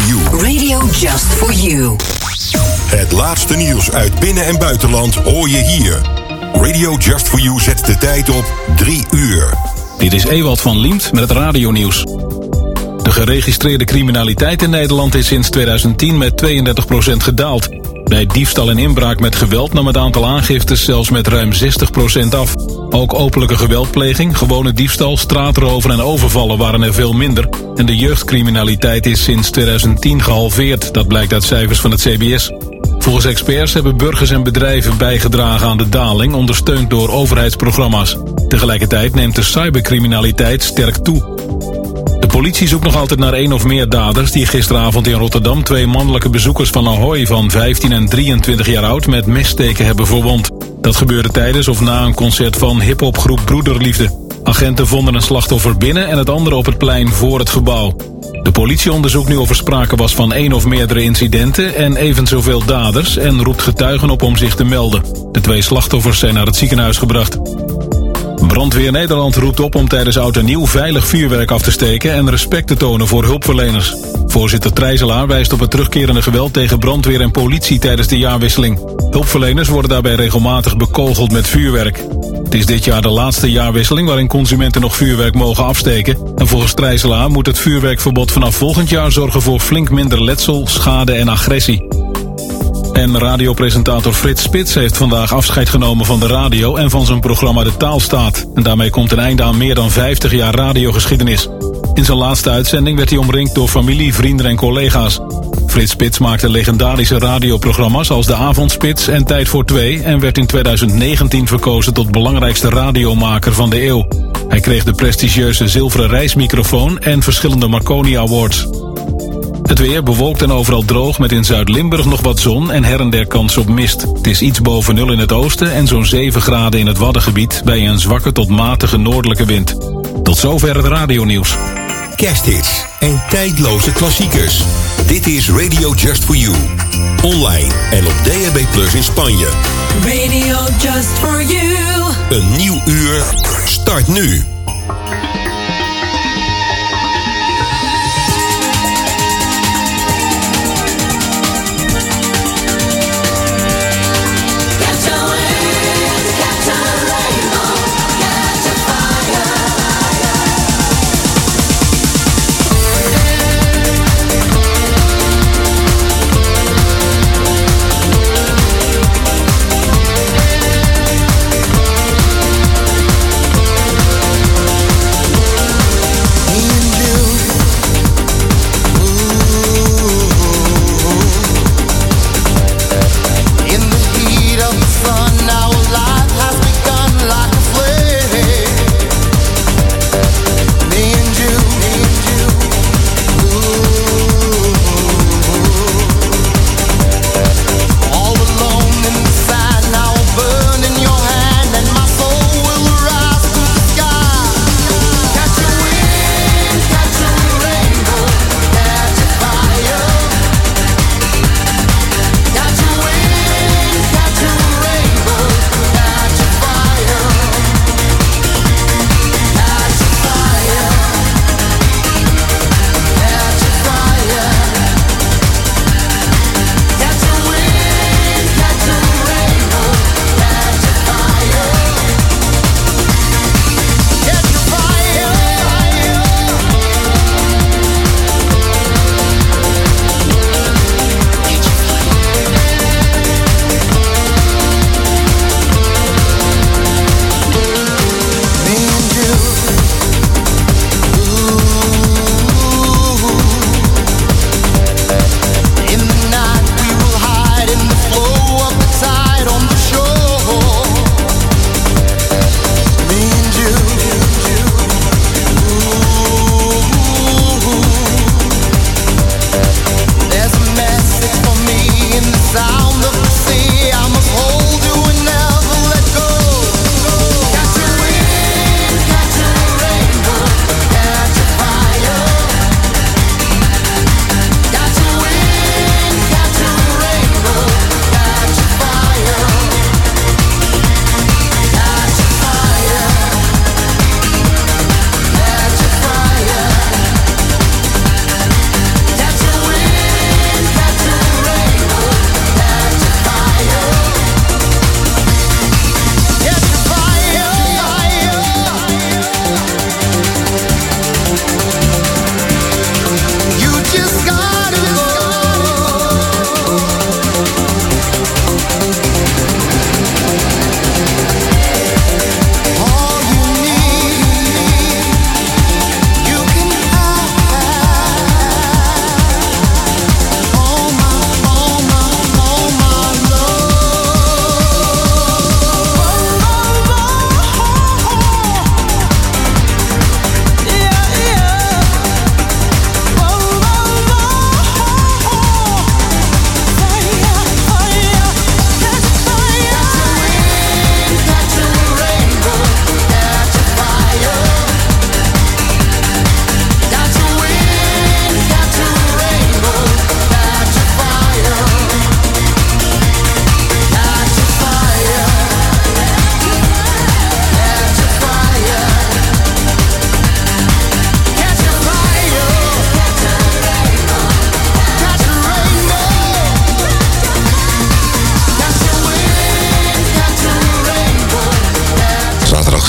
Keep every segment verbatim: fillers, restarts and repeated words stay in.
You. Radio Just For You. Het laatste nieuws uit binnen- en buitenland hoor je hier. Radio Just For You zet de tijd op drie uur. Dit is Ewald van Liemt met het radionieuws. De geregistreerde criminaliteit in Nederland is sinds tweeduizend tien met tweeëndertig procent gedaald. Bij diefstal en inbraak met geweld nam het aantal aangiftes zelfs met ruim zestig procent af. Ook openlijke geweldpleging, gewone diefstal, straatroven en overvallen waren er veel minder. En de jeugdcriminaliteit is sinds tweeduizend tien gehalveerd. Dat blijkt uit cijfers van het C B S. Volgens experts hebben burgers en bedrijven bijgedragen aan de daling, ondersteund door overheidsprogramma's. Tegelijkertijd neemt de cybercriminaliteit sterk toe. De politie zoekt nog altijd naar één of meer daders die gisteravond in Rotterdam twee mannelijke bezoekers van Ahoy van vijftien en drieëntwintig jaar oud met messteken hebben verwond. Dat gebeurde tijdens of na een concert van hiphopgroep Broederliefde. Agenten vonden een slachtoffer binnen en het andere op het plein voor het gebouw. De politie onderzoekt nu of er sprake was van één of meerdere incidenten en even zoveel daders en roept getuigen op om zich te melden. De twee slachtoffers zijn naar het ziekenhuis gebracht. Brandweer Nederland roept op om tijdens Oud en Nieuw veilig vuurwerk af te steken en respect te tonen voor hulpverleners. Voorzitter Trijzelaar wijst op het terugkerende geweld tegen brandweer en politie tijdens de jaarwisseling. Hulpverleners worden daarbij regelmatig bekogeld met vuurwerk. Het is dit jaar de laatste jaarwisseling waarin consumenten nog vuurwerk mogen afsteken. En volgens Trijzelaar moet het vuurwerkverbod vanaf volgend jaar zorgen voor flink minder letsel, schade en agressie. En radiopresentator Frits Spits heeft vandaag afscheid genomen van de radio en van zijn programma De Taalstaat. En daarmee komt een einde aan meer dan vijftig jaar radiogeschiedenis. In zijn laatste uitzending werd hij omringd door familie, vrienden en collega's. Frits Spits maakte legendarische radioprogramma's als De Avondspits en Tijd voor Twee en werd in tweeduizend negentien verkozen tot belangrijkste radiomaker van de eeuw. Hij kreeg de prestigieuze zilveren reismicrofoon en verschillende Marconi Awards. Het weer bewolkt en overal droog met in Zuid-Limburg nog wat zon en her en der kans op mist. Het is iets boven nul in het oosten en zo'n zeven graden in het Waddengebied bij een zwakke tot matige noordelijke wind. Tot zover het radionieuws. Kersthits en tijdloze klassiekers. Dit is Radio Just For You. Online en op D A B plus in Spanje. Radio Just For You. Een nieuw uur start nu.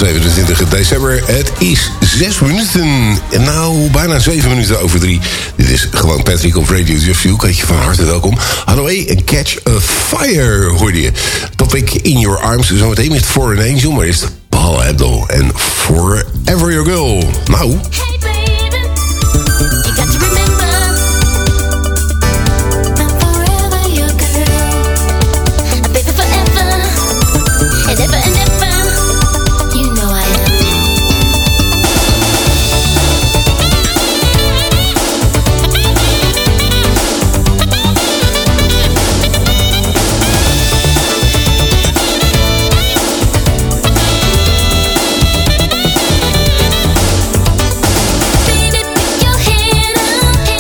zevenentwintig december. Het is zes minuten. Nou, bijna zeven minuten over drie. Dit is gewoon Patrick op Radio Just For You. Kan je van harte welkom. Hanoi en Catch a Fire hoorde je. Topic In Your Arms. Zometeen met For an Angel. Maar eerst Paul Abdul en Forever Your Girl. Nou... Baby, pick your head up.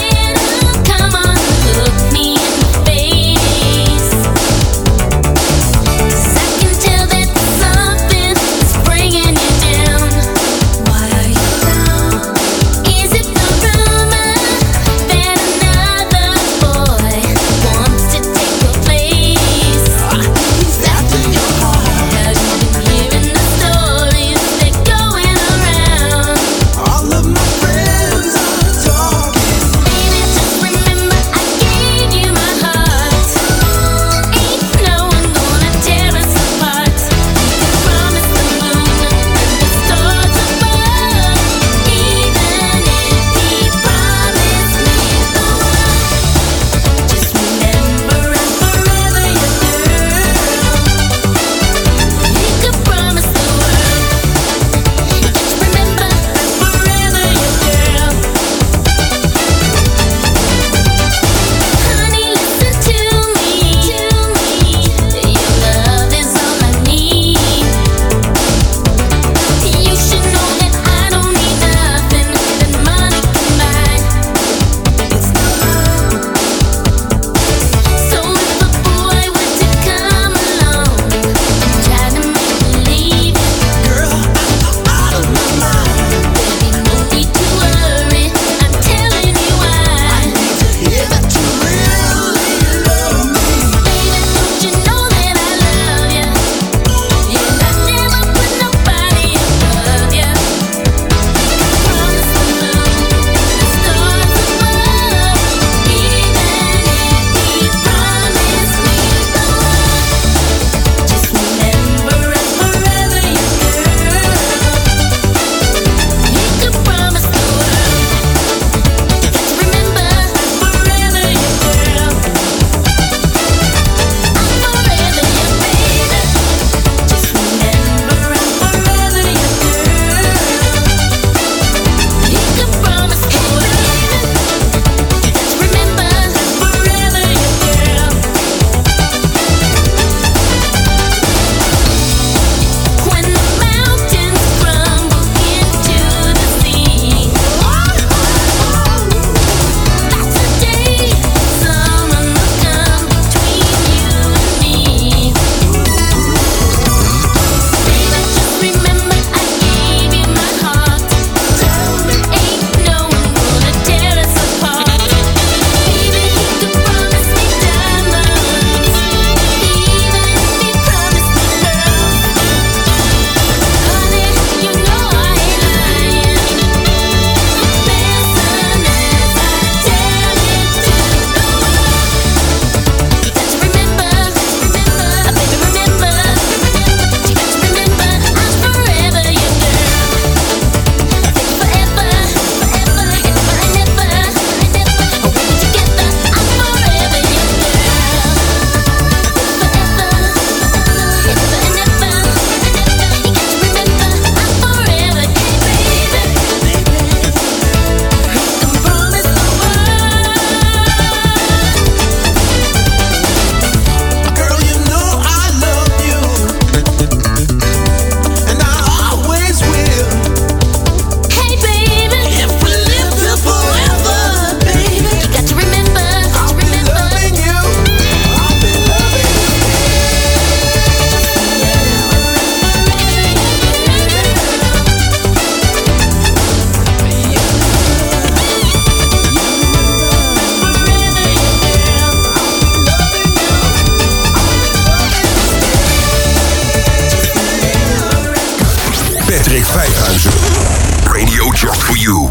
Patrick Vijfhuizen. Radio Just For You.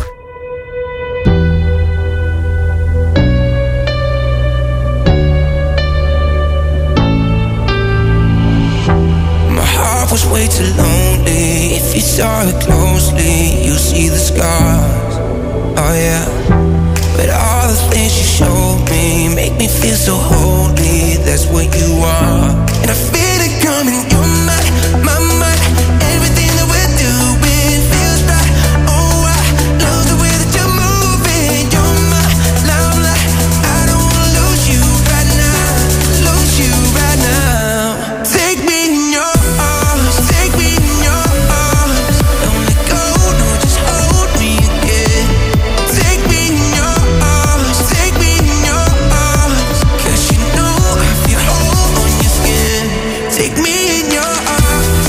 My heart was way too lonely. If you saw it closely, you see the scars. Oh yeah. But all the things you showed me make me feel so holy. That's what you are. And I feel it coming. You're my, my, my. Everything that we're doing feels right. Oh, I love the way that you're moving. You're my limelight. I don't wanna lose you right now. Lose you right now. Take me in your arms. Take me in your arms. Don't let go. No, just hold me again. Take me in your arms. Take me in your arms. 'Cause you know I feel whole on your skin. Take me in your arms.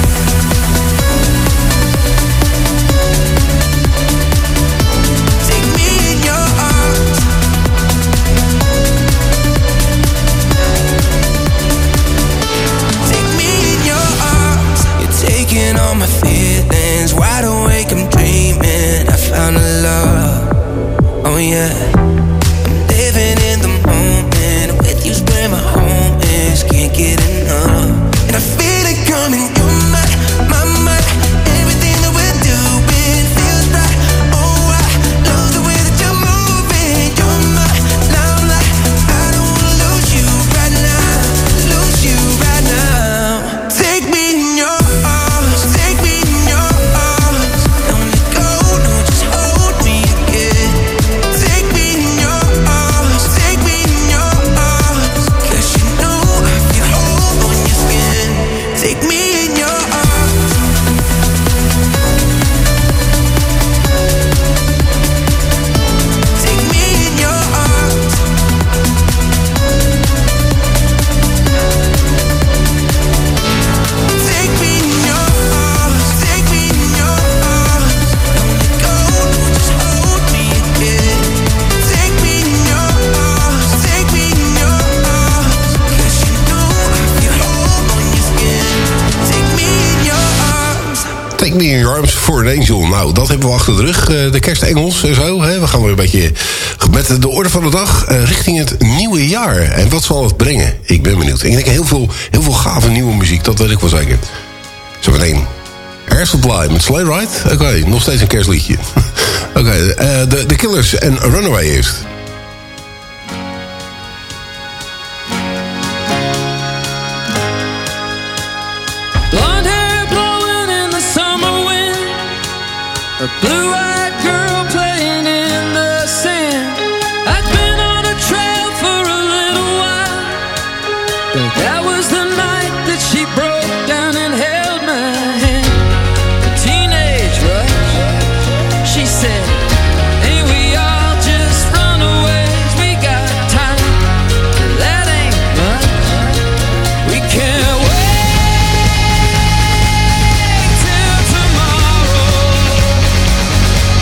Take me in your arms. Take me in your arms. You're taking all my feelings. Wide awake, I'm dreaming. I found a love. Oh yeah. I'm living in the moment. With you's where my home is. Can't get enough. And I feel it coming. You're my, my, my. Everything that we're doing feels right. Oh, I love the way that you're moving. You're my limelight. I don't wanna lose you right now. Lose you right now. Take me in your arms. Take me in your arms. Don't let go. No, just hold me again. Take me in your arms. Take me in your arms. 'Cause you know I feel whole on your skin. Take me in your arms. Take me in your arms. Take me in your arms. Take me in your arms. Don't let go. No, just hold me again. Take me in your arms. Take me in your arms. 'Cause you know I feel whole on your skin. Take me in your arms. Take Me In Your Arms for an Angel. Nou, dat hebben we achter de rug. Uh, de kerstengels en zo. Hè. We gaan weer een beetje met de orde van de dag uh, richting het nieuwe jaar. En wat zal het brengen? Ik ben benieuwd. Ik denk heel veel, heel veel gave nieuwe muziek. Dat weet ik wel zeker. Zo meteen. Air Supply met Sleigh Ride. Oké, okay, nog steeds een kerstliedje. Oké, okay, uh, de, de Killers en Runaway eerst. Blonde hair blowing in the summer wind, a blue-eyed girl playing in the sand. I'd been on a trail for a little while, but that was the night that she broke down and held my hand. A teenage rush, she said, ain't we all just runaways? We got time, that ain't much. We can't wait till tomorrow.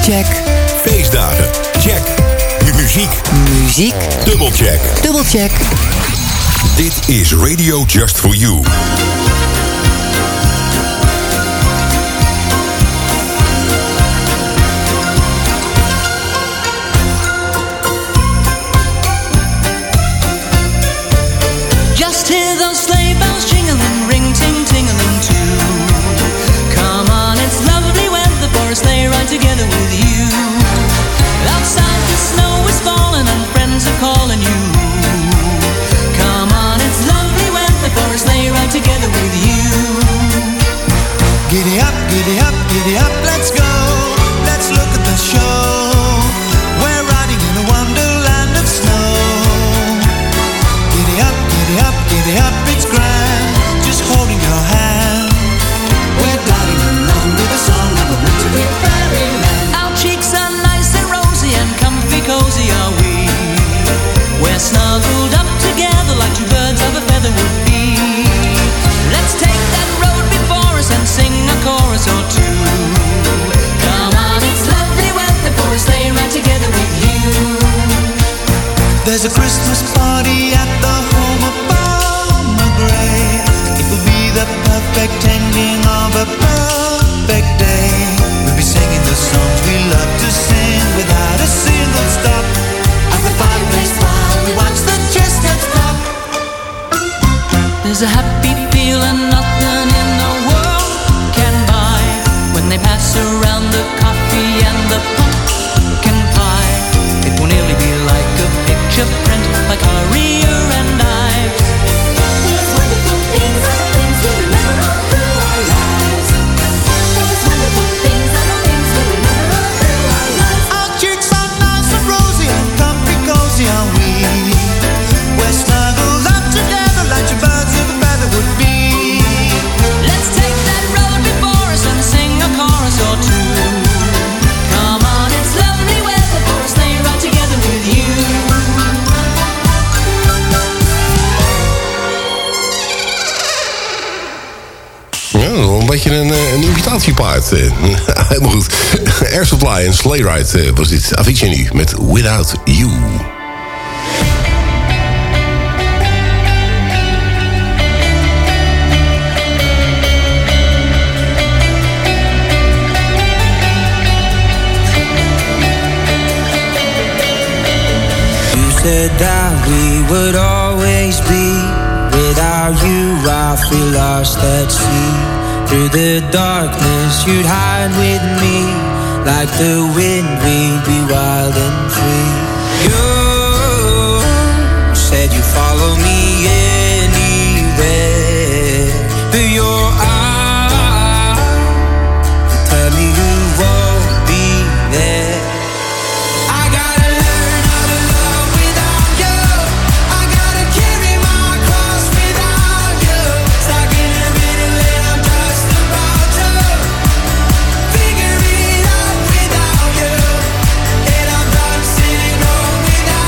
Check. Feestdagen. Check. Mu- Muziek. Muziek. Dubbelcheck. Dubbelcheck. Dit is Radio Just For You. Just hear those sleigh bells jingling, ring ting tingling too. Come on, it's lovely weather for a sleigh ride together with you. Outside the snow is falling and friends are calling you. Come on, it's lovely weather for a sleigh ride together with you. Giddy up, giddy up, giddy up, let's go. Let's look at the show. We're riding in a wonderland of snow. Giddy up, giddy up, giddy up, it's grand. Just holding your hand. We're gliding along with the song of a wintry fairyland. Our cheeks are nice and rosy and comfy cozy are we. We're snuggled up together like two birds of a feather would be. Let's take that road before us and sing a chorus or two. Come on, it's lovely weather for a sleigh ride together with you. There's a Christmas party at the home of Farmer Gray. It will be the perfect ending of a perfect day. We'll be singing the songs we love to sing without a single stop. At the fireplace while we watch the chestnuts pop. There's a happy feeling nothing in the world can buy when they pass around the coffee and the pumpkin pie. It will nearly be like a picture print, like Aria and Ives. These wonderful things are the things we remember all through our lives. These wonderful things are the things we remember all through our lives. Our cheeks are nice and rosy and comfy cozy are we. We're snuggled up together like two birds of a feather would be. Let's take that road before us and sing a chorus or two. Come on, it's lovely weather for a sleigh ride together with you. Ja, wel een beetje een, eh, een imitatiepaard. eh. Helemaal goed. Air Supply en Sleigh Ride eh, was dit. Avicii nu met Without You. You said that we would always be. Without you I feel lost at sea. Through the darkness you'd hide with me. Like the wind we'd be wild and free. You said you'd follow me anywhere. But your eyes tell me you won't be there. I gotta learn how to love without you. I gotta carry my cross without you. Stuck in a middle and I'm just about to figure it out without you. And I'm done sitting home without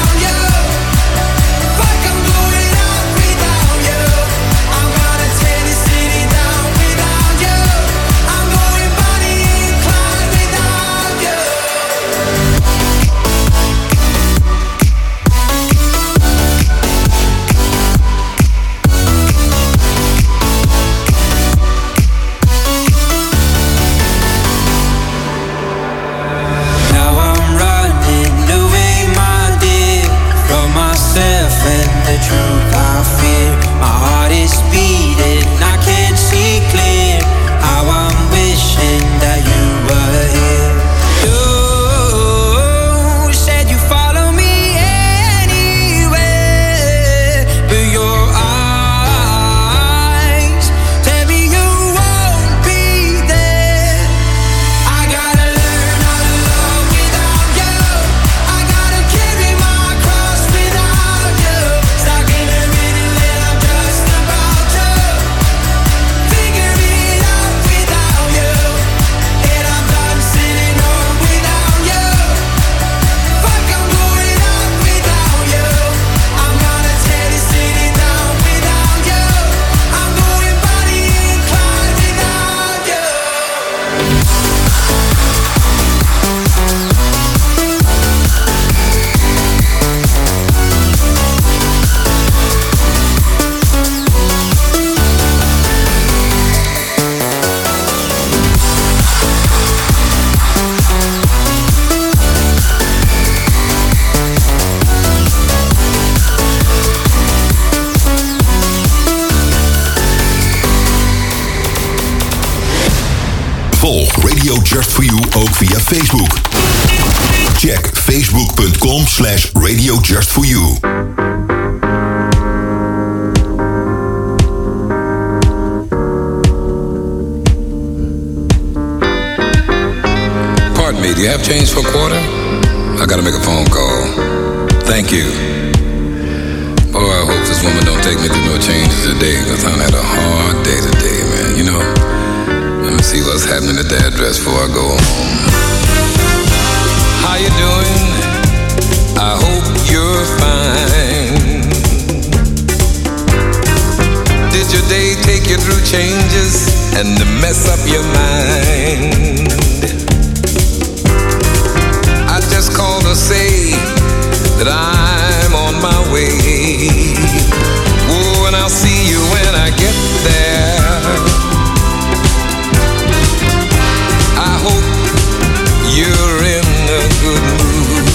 Just For You ook via Facebook. Check facebook.com slash Radio Just For You. Pardon me, do you have change for a quarter? I gotta make a phone call. Thank you. Boy, I hope this woman don't take me through no changes today, because I've had a hard day today, man. You know, let me see what's happening at the address before I go home. How you doing? I hope you're fine. Did your day take you through changes and to mess up your mind? I just called to say that I'm on my way. Oh, and I'll see you when I get there. I hope you're in a good mood.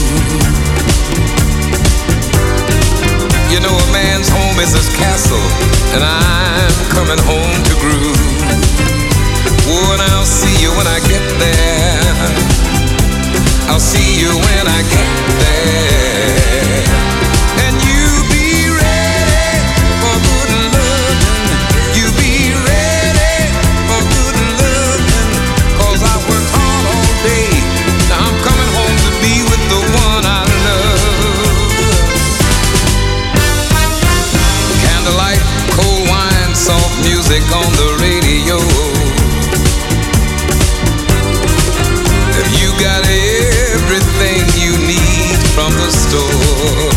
You know, a man's home is his castle, and I'm coming home to groove. Oh, and I'll see you when I get there. I'll see you when I get there. And you be ready for good loving. You be ready for good loving. Cause I worked hard all day. Now I'm coming home to be with the one I love. Candlelight, cold wine, soft music on the radio. Have you got everything you need from the store?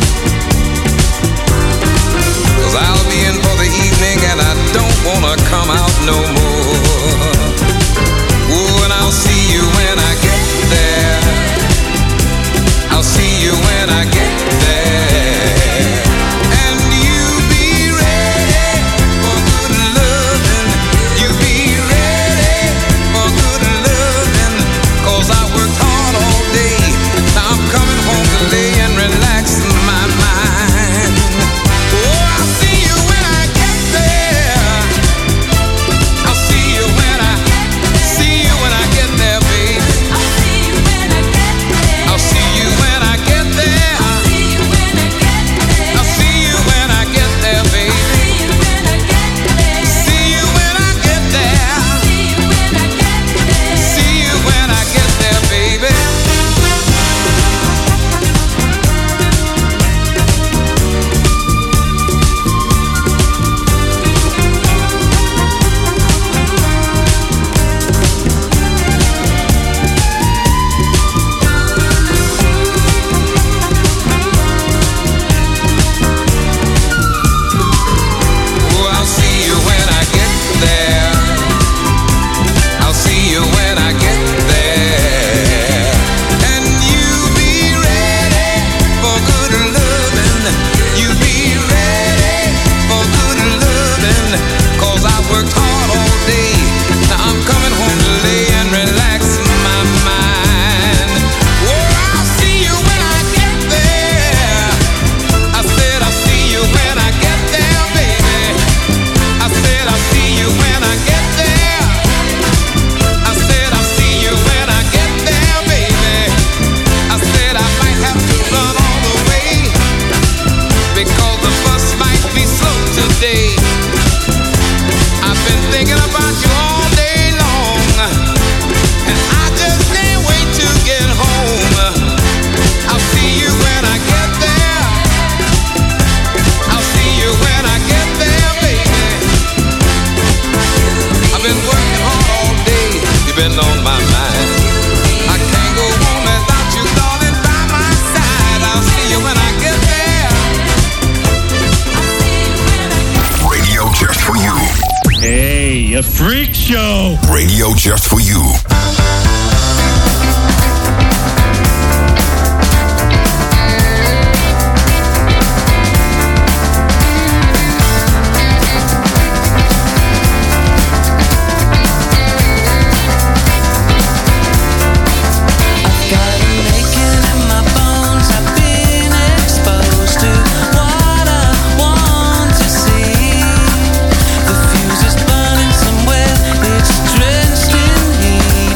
Cause I'll be in for the evening and I don't wanna come out no more. Oh, and I'll see you when I get there. I'll see you when I get there. And you be ready for good loving. You be ready for good loving. Cause I worked hard all day. Now I'm coming home to lay and relax my mind. Oh, I'll see you when I get there. I'll see you when I see you when I get there, baby. I'll see you when I get there. I'll see you when I get there, baby. See you when I get there. See you when I get there, baby. Oh, I'll see you when I get there. I'll see you when I get there. And you be ready for good loving. You be ready for good loving. Cause I worked hard all day. Now I'm coming home to lay and relax my mind. Oh, I'll see you when I get there. I said I'll see you when I get there, baby. I said I'll see you when I get there. I said I'll see you when I get there, baby. I said I might have to run all the way because the bus might be slow today. I've been thinking about you all day long, and I just can't wait to get home. I'll see you when I get there. I'll see you when I get there, baby. I've been working hard all day. You've been on my mind. I can't go home without you, darling, by my side. I'll see you when I get there. Radio Just For You. Hey, a freak show! Radio Just For You. Drenched in heat.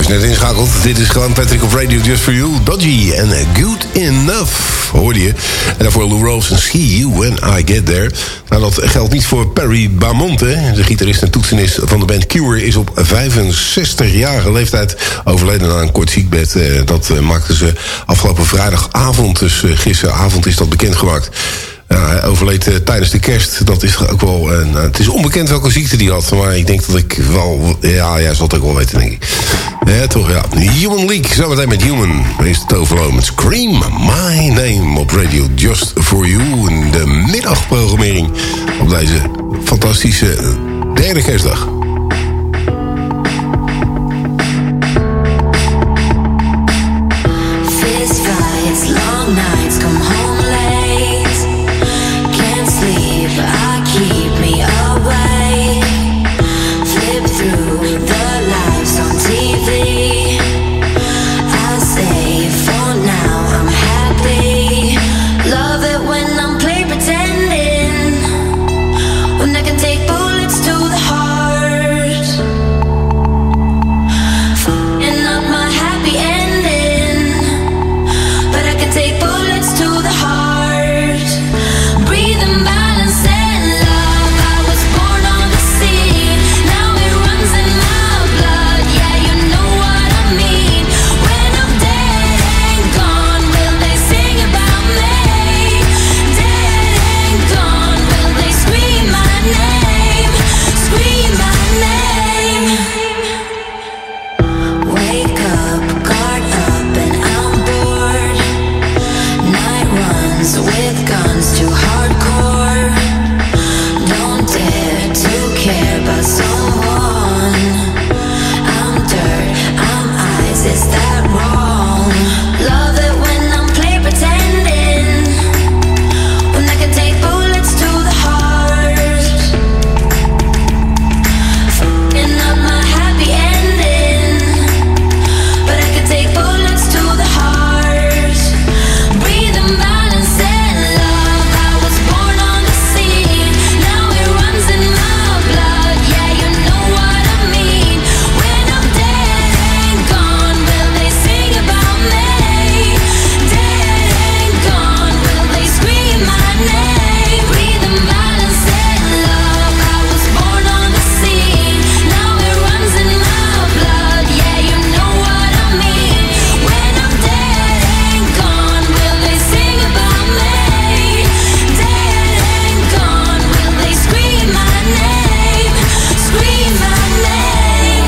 Als je net inschakelt, dit is gewoon Patrick of Radio Just For You. Dodgy en Good Enough, hoorde je. En daarvoor Lou Rawls en See You When I Get There. Nou, dat geldt niet voor Perry Bamonte. De gitarist en toetsenist van de band Cure is op vijfenzestigjarige leeftijd overleden na een kort ziekbed. Dat maakten ze afgelopen vrijdagavond, dus gisteravond is dat bekendgemaakt. Ja, hij overleed uh, tijdens de kerst. Dat is ook wel... Uh, nou, het is onbekend welke ziekte die had. Maar ik denk dat ik wel... Ja, jij zal het ook wel weten, denk ik. Ja, toch, ja. Human League. Zometeen met Human. Is het overal met Scream My Name op Radio Just For You. In de middagprogrammering op deze fantastische derde kerstdag. Fist fights, long nights, come home late. Can't sleep, I keep me awake. Flip through the lives on T V. I say for now I'm happy. Love it when I'm play pretending. When I can take bullets to the heart. Fucking up my happy ending. But I can take bullets to the heart. Breathing balance and love. I was born on the scene. Now it runs in my blood. Yeah, you know what I mean. When I'm dead and gone, will they sing about me? Dead and gone, will they scream my name? Scream my name. Wake up, guard up, and I'm bored. Night runs with guns too hardcore. Don't dare to care about someone. I'm dirt, I'm ice, is that wrong? Love it when I'm play pretending. When I can take bullets to the heart. Fucking up my happy ending. But I can take bullets to the heart. Breathing balance and love. I was born on the scene. Now it runs in my blood. Yeah, you know what I mean. When I'm dead and gone, will they sing about me? Dead and gone, will they scream my name? Breathing balance and love. I was born on the scene. Now it runs in my blood. Yeah, you know what I mean. When I'm dead and gone, will they sing about me? Dead and gone, will they scream my name? Scream my name.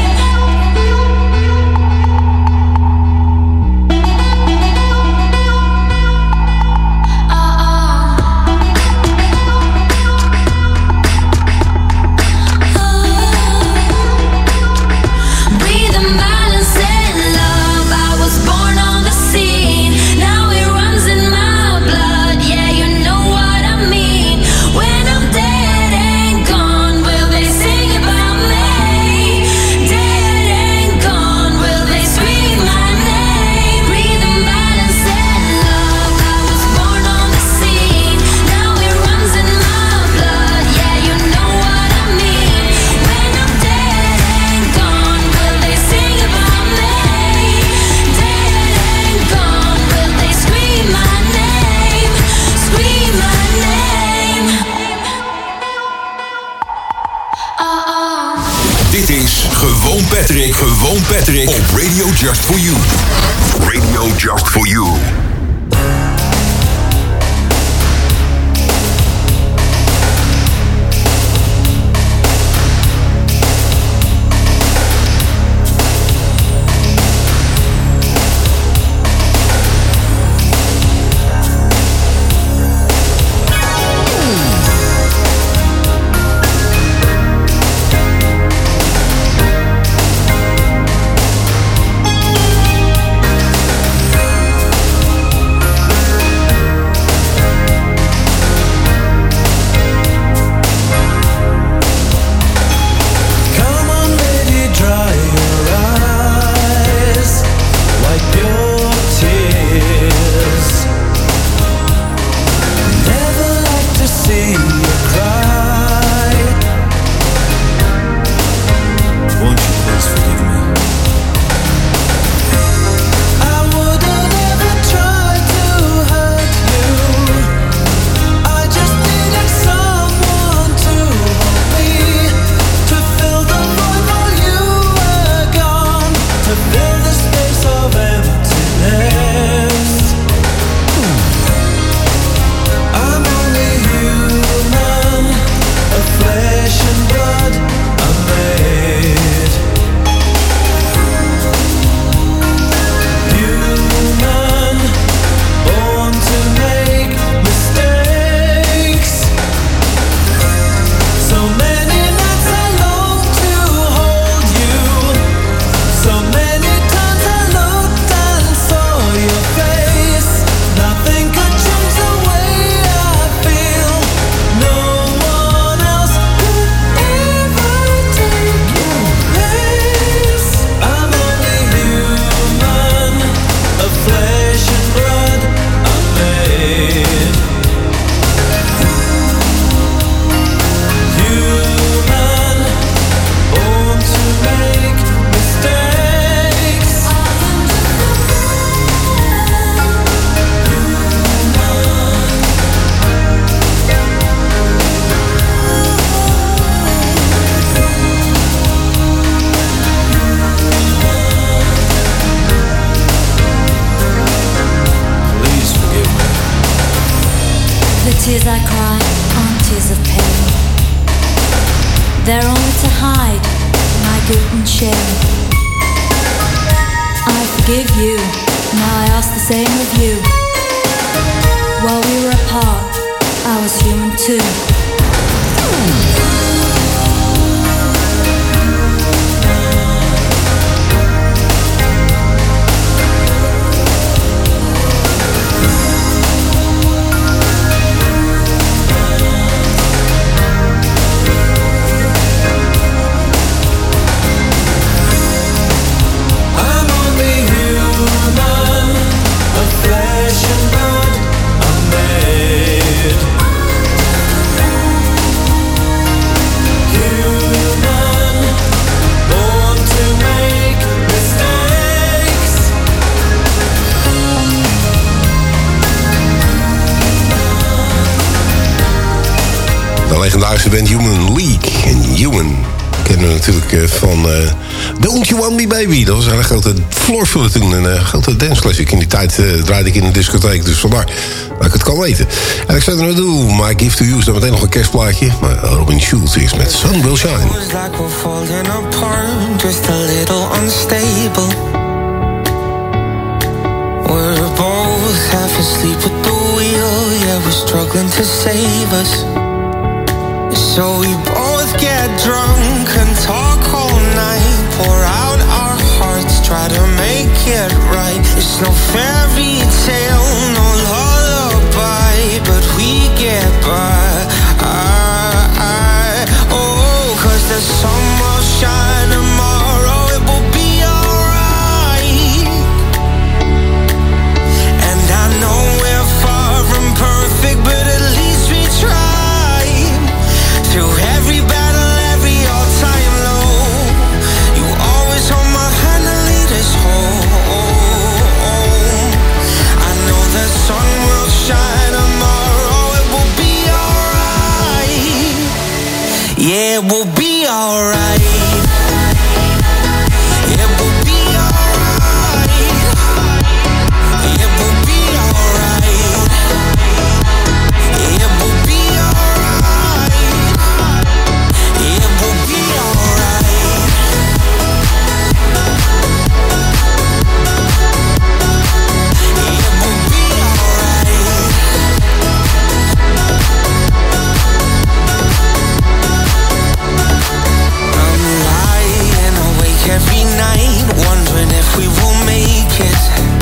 Breathing balance and love. I was born on the scene. Now it runs in my blood. Yeah, you know what I mean. When I'm dead and gone, will they sing about me? Dead and gone, will they scream my name? Breathing balance and love. I was born on the scene. Now it runs in my blood. Yeah, you know what I mean. When I'm dead and gone, will they sing about me? Dead and gone, will they scream my name? Scream my name. Oh, Dit is Gewoon Patrick, Gewoon Patrick op Radio Just For You. Radio Just For You. oh. The tears I cry aren't tears of pain. They're only to hide my guilt and shame. I forgive you, now I ask the same of you. While we were apart, I was human too. De legendarische band Human League. En Human kennen we natuurlijk uh, van uh, Don't You Want Me Baby. Dat was een grote floorfiller toen. Een uh, grote danceclassic. In die tijd uh, draaide ik in een discotheek. Dus vandaar dat ik het kan weten. En ik zou er nou doen. My Gift to You is dan meteen nog een kerstplaatje. Maar Robin Schulz is met Sun Will Shine. Like we're falling apart, just a little unstable. We're both half asleep at the wheel. Yeah, we're struggling to save us. So we both get drunk and talk all night. Pour out our hearts, try to make it right. It's no fairy tale, no lullaby, but we get by. I, I, oh, cause the sun will shine tomorrow, it will be alright. And I know we're far from perfect, but at least we try. Through every battle, every all-time low, you always hold my hand and lead us home. I know the sun will shine tomorrow, it will be alright. Yeah, it will be alright. It will be alright. It will be alright. It will be alright. It will be alright. It will be alright. I'm lying awake every night, wondering if we will make it.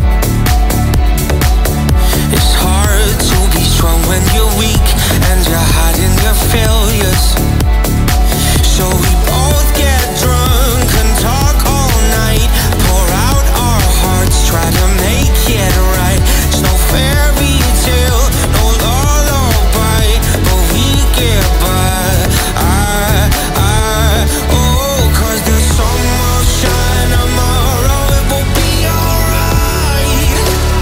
It's hard to be strong when you're weak and you're hiding your failures. So we both get drunk and talk all night. Pour out our hearts, try to make it right. It's no fairy tale, no lullaby, but we get by. I, I, oh, cause the sun will shine tomorrow, it will be alright.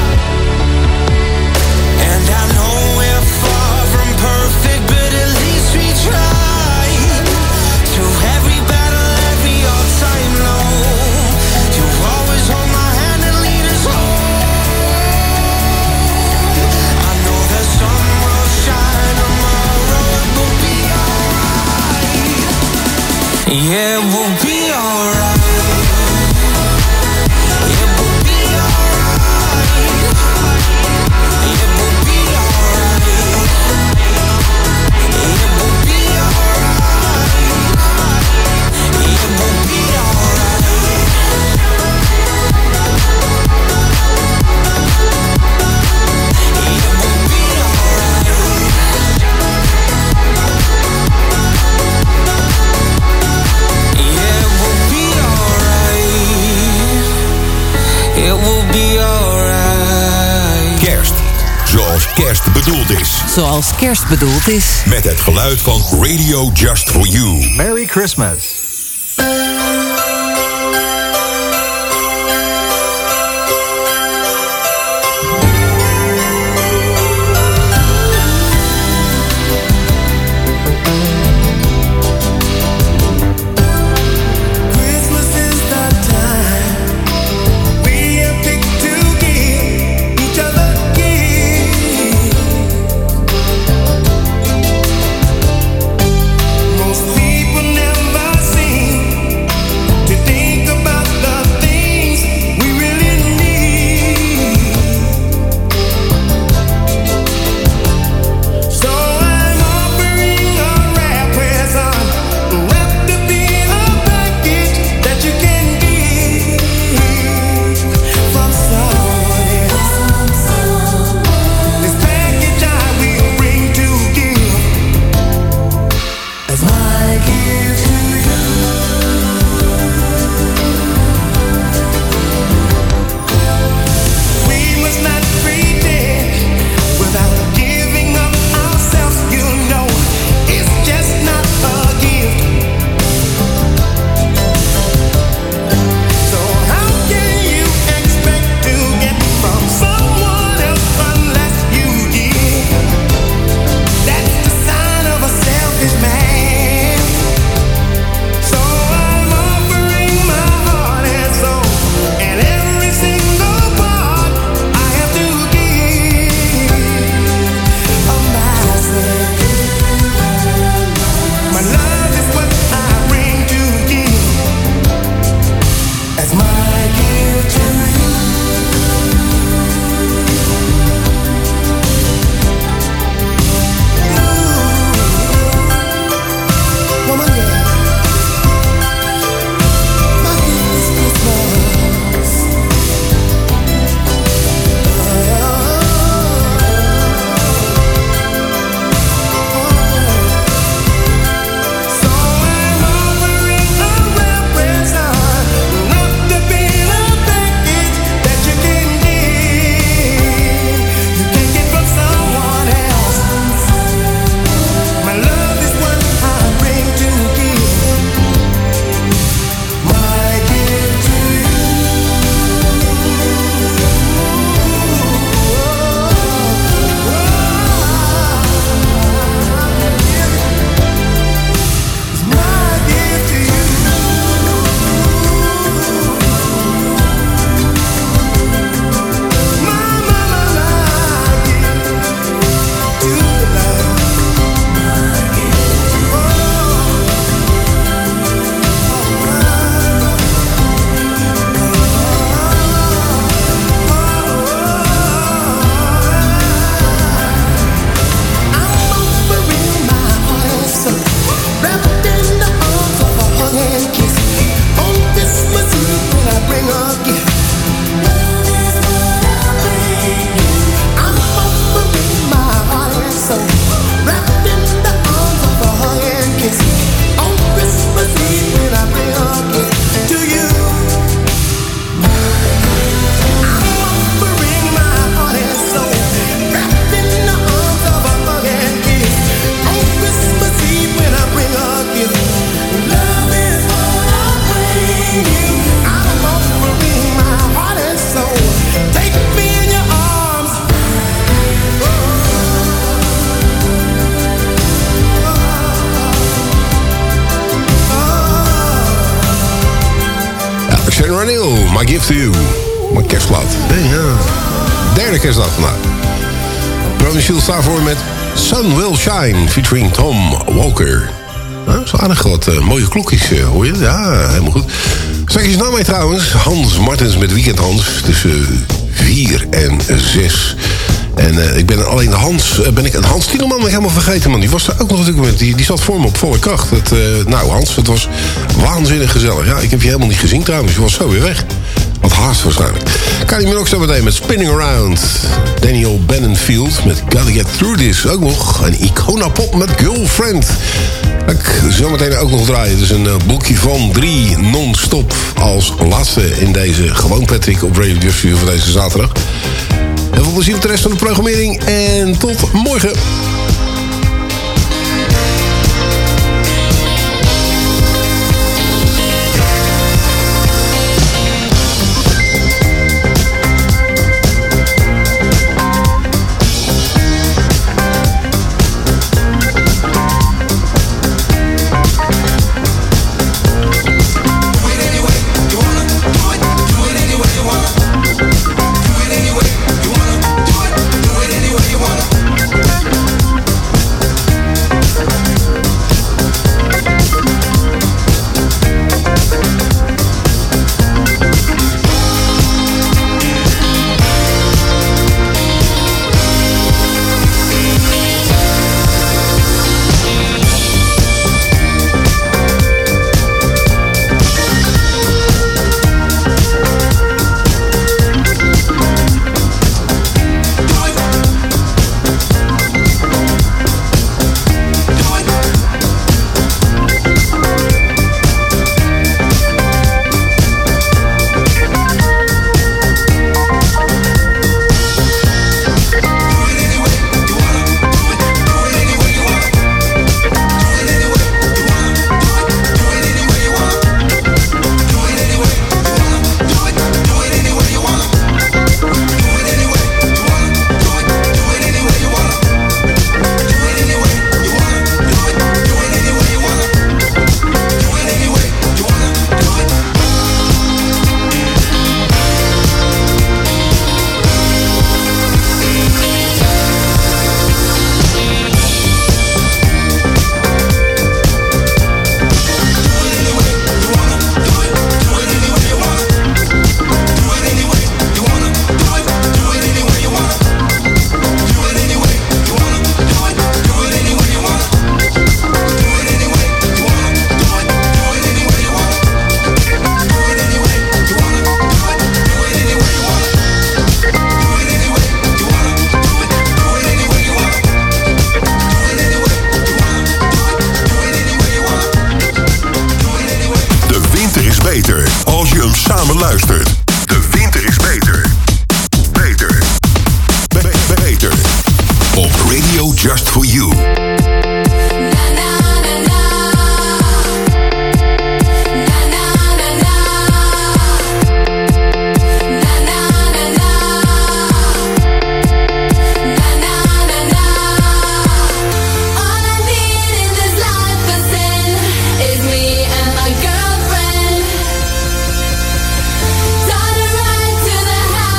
And I know we're far from perfect, but at least we try. Through every battle, every all-time low, you always hold my hand and lead us home. I know the sun will shine tomorrow, it will be alright. Yeah, it will be alright. It will be alright. It will be alright. It will be alright. It will be alright. It will be alright. Yeah, it will be alright. It will be alright. Kerst. Zoals kerst bedoeld is. Zoals kerst bedoeld is. Met het geluid van Radio Just For You. Merry Christmas. Christmas is the time we have picked to give each other gifts. My Gift to You. Mijn kerstplaat. Hey, ja. Derde kerstdag vandaag. Provincial staat voor met Sun Will Shine featuring Tom Walker. Nou, zo aardig wat uh, mooie klokjes, uh, hoor je? Ja, helemaal goed. Straks is na mij trouwens Hans Martens met Weekend Hans tussen vier en zes. En uh, ik ben alleen de Hans, uh, ben ik een Hans Tielemans ben ik helemaal vergeten, man. Die was er ook nog natuurlijk met, die, die zat voor me op volle kracht. Het, uh, nou, Hans, het was waanzinnig gezellig. Ja, ik heb je helemaal niet gezien trouwens, je was zo weer weg. Wat haast waarschijnlijk. Kylie Minogue zo meteen met Spinning Around. Daniel Bedingfield met Gotta Get Through This. Ook nog een Icona Pop met Girlfriend. Ik zometeen ook nog draaien. Dus een uh, blokje van drie non-stop als laatste in deze Gewoon Patrick op Radio Just For You voor deze zaterdag. Heel veel plezier met de rest van de programmering en tot morgen.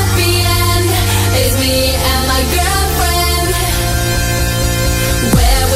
Where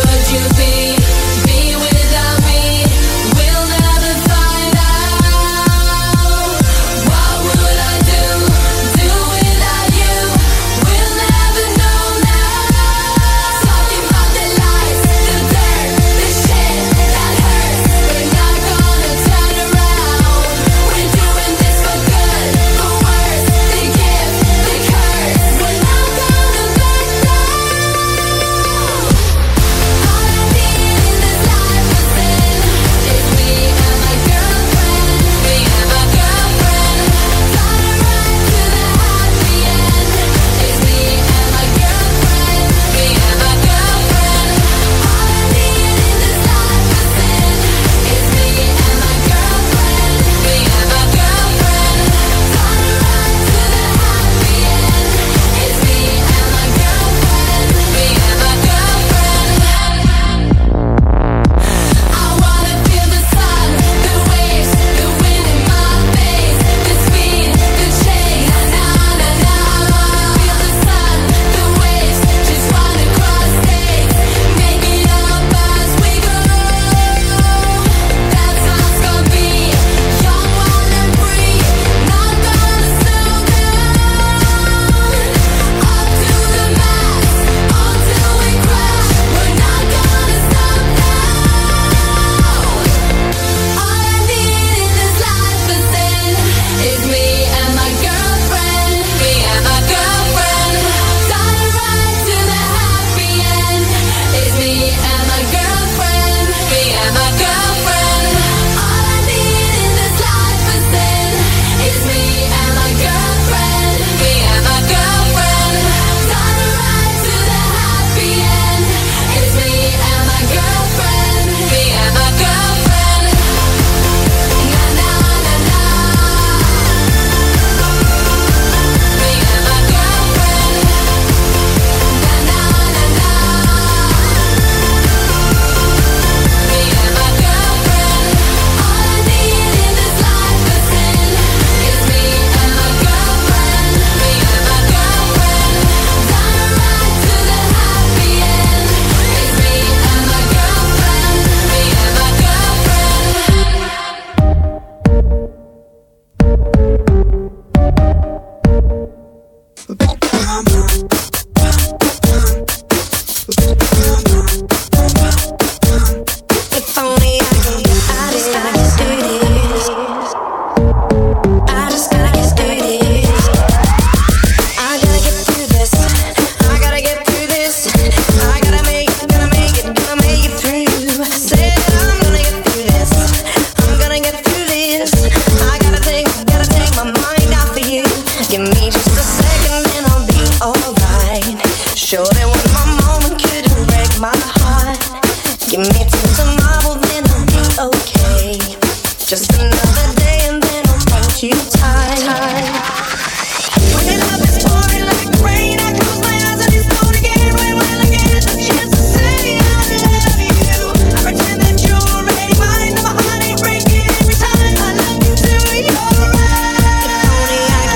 I gotta make it, gonna make it, gonna make it through. Said I'm gonna get through this. I'm gonna get through this. I gotta take, gotta take my mind off of you. Give me just a second and I'll be alright. Sure that one more moment couldn't break my heart. Give me till tomorrow, then I'll be okay. Just another day and then I'll hold you tight. When your love is pouring like rain, I close my eyes and it's gone again. When will I get the chance to say I love you? I pretend that you're already mine, but my heart ain't breaking every time I look into your eyes.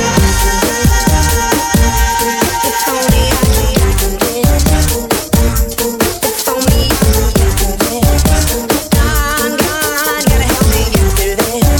If only I could get through this. If only I could get through this. God, God, gotta help me get through this.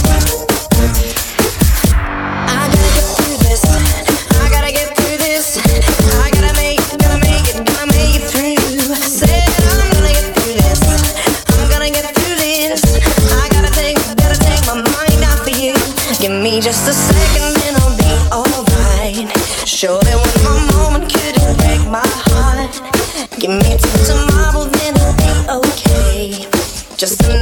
I gotta get through this. I gotta get through this. I gotta make, gonna make it, gonna make it through. Said I'm gonna get through this. I'm gonna get through this. I gotta take, gotta take my mind off of you. Give me just a second and I'll be alright. Sure that one more moment couldn't break my heart. Give me till tomorrow, then I'll be okay. Just another